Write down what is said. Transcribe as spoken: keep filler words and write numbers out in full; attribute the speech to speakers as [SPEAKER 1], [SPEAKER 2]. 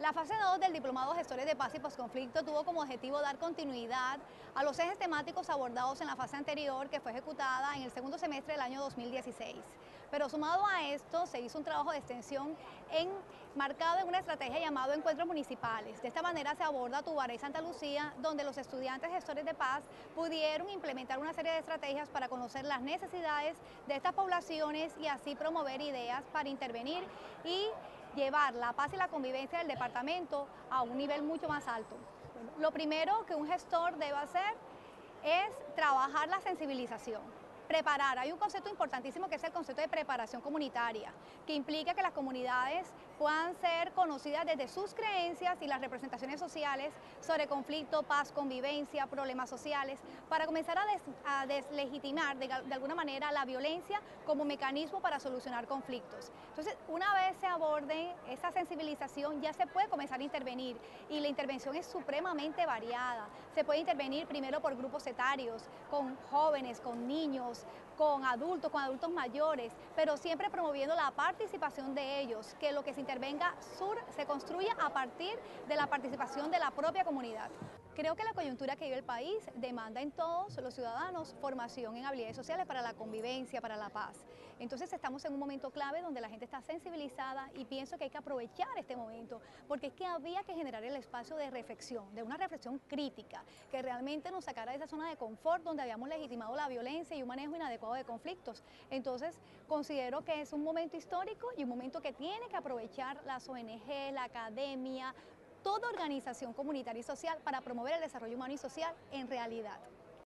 [SPEAKER 1] La fase dos del Diplomado Gestores de Paz y Posconflicto tuvo como objetivo dar continuidad a los ejes temáticos abordados en la fase anterior, que fue ejecutada en el segundo semestre del año dos mil dieciséis. Pero sumado a esto, se hizo un trabajo de extensión enmarcado en una estrategia llamada Encuentros Municipales. De esta manera se aborda Tubará y Santa Lucía, donde los estudiantes gestores de paz pudieron implementar una serie de estrategias para conocer las necesidades de estas poblaciones y así promover ideas para intervenir y llevar la paz y la convivencia del departamento a un nivel mucho más alto. Bueno, lo primero que un gestor debe hacer es trabajar la sensibilización. Preparar, hay un concepto importantísimo que es el concepto de preparación comunitaria, que implica que las comunidades puedan ser conocidas desde sus creencias y las representaciones sociales sobre conflicto, paz, convivencia, problemas sociales, para comenzar a, des, a deslegitimar de, de alguna manera la violencia como mecanismo para solucionar conflictos. Entonces, una vez se aborde esa sensibilización, ya se puede comenzar a intervenir y la intervención es supremamente variada. Se puede intervenir primero por grupos etarios, con jóvenes, con niños, con adultos, con adultos mayores, pero siempre promoviendo la participación de ellos, que lo que se intervenga sur se construya a partir de la participación de la propia comunidad. Creo que la coyuntura que vive el país demanda en todos los ciudadanos formación en habilidades sociales para la convivencia, para la paz. Entonces estamos en un momento clave donde la gente está sensibilizada y pienso que hay que aprovechar este momento, porque es que había que generar el espacio de reflexión, de una reflexión crítica, que realmente nos sacara de esa zona de confort donde habíamos legitimado la violencia y un manejo inadecuado de conflictos. Entonces considero que es un momento histórico y un momento que tiene que aprovechar las O N G, la academia, toda organización comunitaria y social para promover el desarrollo humano y social en realidad.